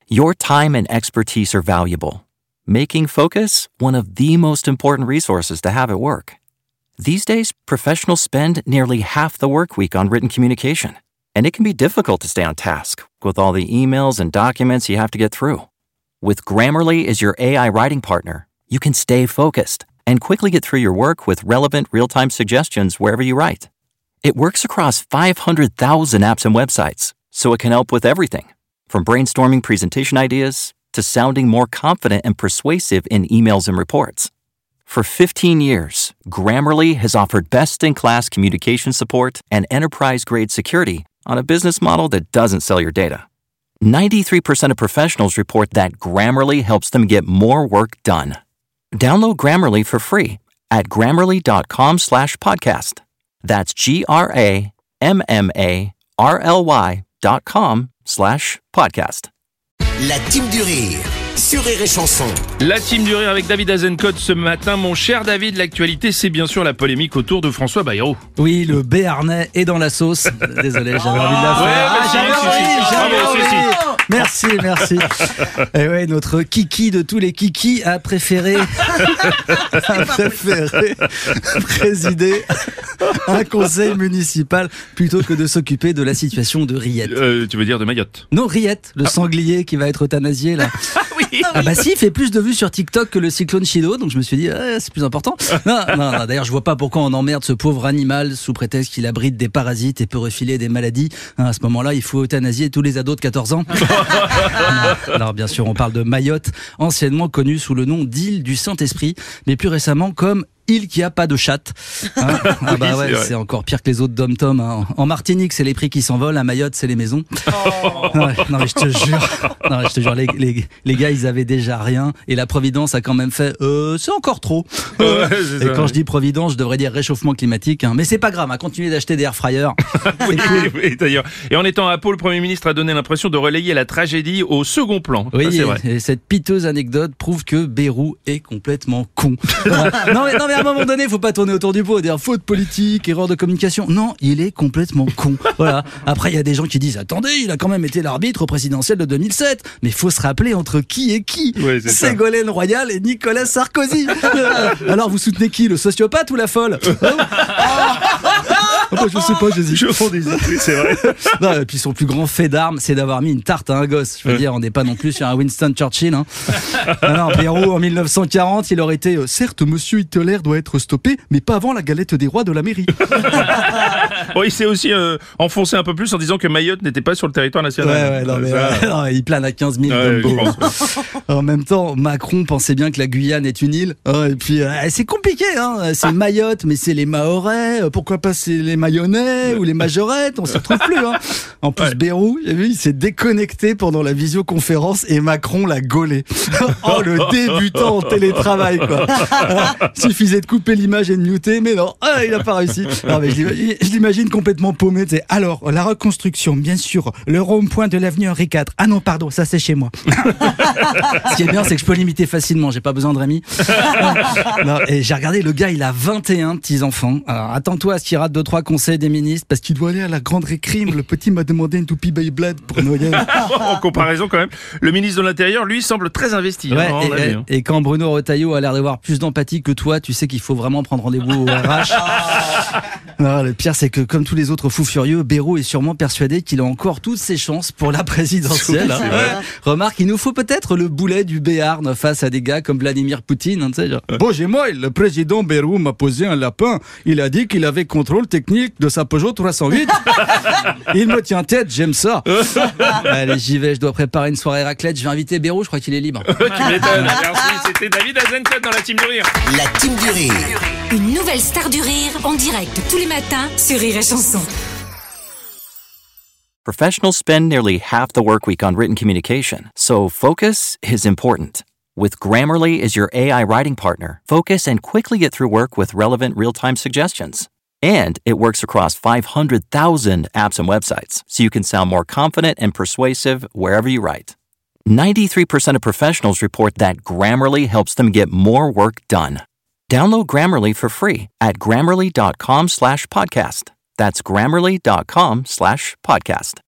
Your time and expertise are valuable, making Focus one of the most important resources to have at work. These days, professionals spend nearly half the work week on written communication, and it can be difficult to stay on task with all the emails and documents you have to get through. With Grammarly as your AI writing partner, you can stay focused and quickly get through your work with relevant real-time suggestions wherever you write. It works across 500,000 apps and websites, so it can help with everything, from brainstorming presentation ideas to sounding more confident and persuasive in emails and reports. For 15 years, Grammarly has offered best-in-class communication support and enterprise-grade security on a business model that doesn't sell your data. 93% of professionals report that Grammarly helps them get more work done. Download Grammarly for free at grammarly.com/podcast. That's GRAMMARLY.com/podcast. La Team du Rire sur Rire et Chanson. La Team du Rire avec David Azencott ce matin. Mon cher David, l'actualité, c'est bien sûr la polémique autour de François Bayrou. Oui, le Béarnais est dans la sauce. Désolé, j'avais envie de la faire. Merci. Et ouais, notre kiki de tous les kikis a préféré présider un conseil municipal plutôt que de s'occuper de la situation de Riette. Tu veux dire de Mayotte? Non, Riette, le sanglier qui va être euthanasié là. Ah bah si, il fait plus de vues sur TikTok que le cyclone Chido, donc je me suis dit c'est plus important. Non, d'ailleurs je vois pas pourquoi on emmerde ce pauvre animal sous prétexte qu'il abrite des parasites et peut refiler des maladies. À ce moment-là, il faut euthanasier tous les ados de 14 ans. Alors bien sûr, on parle de Mayotte, anciennement connue sous le nom d'île du Saint-Esprit, mais plus récemment comme île qui a pas de chatte. C'est encore pire que les autres dom-tom. En Martinique, c'est les prix qui s'envolent. À Mayotte, c'est les maisons. Non mais je te jure, les gars, ils avaient déjà rien. Et la Providence a quand même fait, c'est encore trop. Et quand je dis Providence, je devrais dire réchauffement climatique. Mais c'est pas grave, continuez d'acheter des air fryers. Oui, d'ailleurs. Et en étant à Pau, le Premier ministre a donné l'impression de relayer la tragédie au second plan. Oui, ça, c'est vrai. Et cette piteuse anecdote prouve que Bayrou est complètement con. Non mais à un moment donné, il faut pas tourner autour du pot, dire faute politique, erreur de communication. Non, il est complètement con. Voilà. Après, il y a des gens qui disent attendez, il a quand même été l'arbitre au présidentiel de 2007. Mais faut se rappeler entre qui et qui. Ouais, Ségolène Royal et Nicolas Sarkozy. Alors, vous soutenez qui, le sociopathe ou la folle? Je sais pas, j'hésite. C'est vrai. Non, et puis son plus grand fait d'armes, c'est d'avoir mis une tarte à un gosse. Je veux dire, on n'est pas non plus sur un Winston Churchill. Non, Bayrou, en 1940, il aurait été certes, monsieur Hitler doit être stoppé, mais pas avant la galette des rois de la mairie. Bon, il s'est aussi enfoncé un peu plus en disant que Mayotte n'était pas sur le territoire national. Non, il plane à 15 000 Dumbo. En même temps, Macron pensait bien que la Guyane est une île. Et puis, c'est compliqué. C'est Mayotte, mais c'est les Mahorais. Pourquoi pas c'est les Mayonnais ou les Majorettes? On s'y retrouve plus. En plus, Bayrou, j'ai vu, il s'est déconnecté pendant la visioconférence et Macron l'a gaulé. Le débutant en télétravail, quoi. Suffisait de couper l'image et de muter, mais non, il a pas réussi. Non, mais je l'imagine complètement paumé. Alors, la reconstruction, bien sûr, le rond-point de l'avenue Henri IV. Ah non, pardon, ça c'est chez moi. Ce qui est bien, c'est que je peux l'imiter facilement, j'ai pas besoin de Rémi. Non, et j'ai regardé, le gars, il a 21 petits-enfants. Alors, attends-toi à ce qu'il rate 2-3 conseils des ministres, parce qu'il doit aller à la grande récrime. Le petit m'a demandé une toupie Beyblade pour Noël. En comparaison, quand même, le ministre de l'Intérieur, lui, semble très investi. Et quand Bruno Retailleau a l'air d'avoir plus d'empathie que toi, tu sais qu'il faut vraiment prendre rendez-vous au RH. Non, le pire, c'est que comme tous les autres fous furieux, Bayrou est sûrement persuadé qu'il a encore toutes ses chances pour la présidentielle. Remarque, il nous faut peut-être le boulet du Béarn face à des gars comme Vladimir Poutine. Bon, j'ai moi, le président Bayrou m'a posé un lapin. Il a dit qu'il avait contrôle technique de sa Peugeot 308. Il me tient tête, j'aime ça. Allez, j'y vais, je dois préparer une soirée raclette. Je vais inviter Bayrou, je crois qu'il est libre. Tu m'étonnes, merci. C'était David Azencott dans la Team du Rire. La Team du Rire. Une nouvelle star du rire en direct tous les matins sur Rire et Chanson. Professionals spend nearly half the work week on written communication, so focus is important. With Grammarly as your AI writing partner, focus and quickly get through work with relevant real-time suggestions. And it works across 500,000 apps and websites, so you can sound more confident and persuasive wherever you write. 93% of professionals report that Grammarly helps them get more work done. Download Grammarly for free at grammarly.com/podcast. That's grammarly.com/podcast.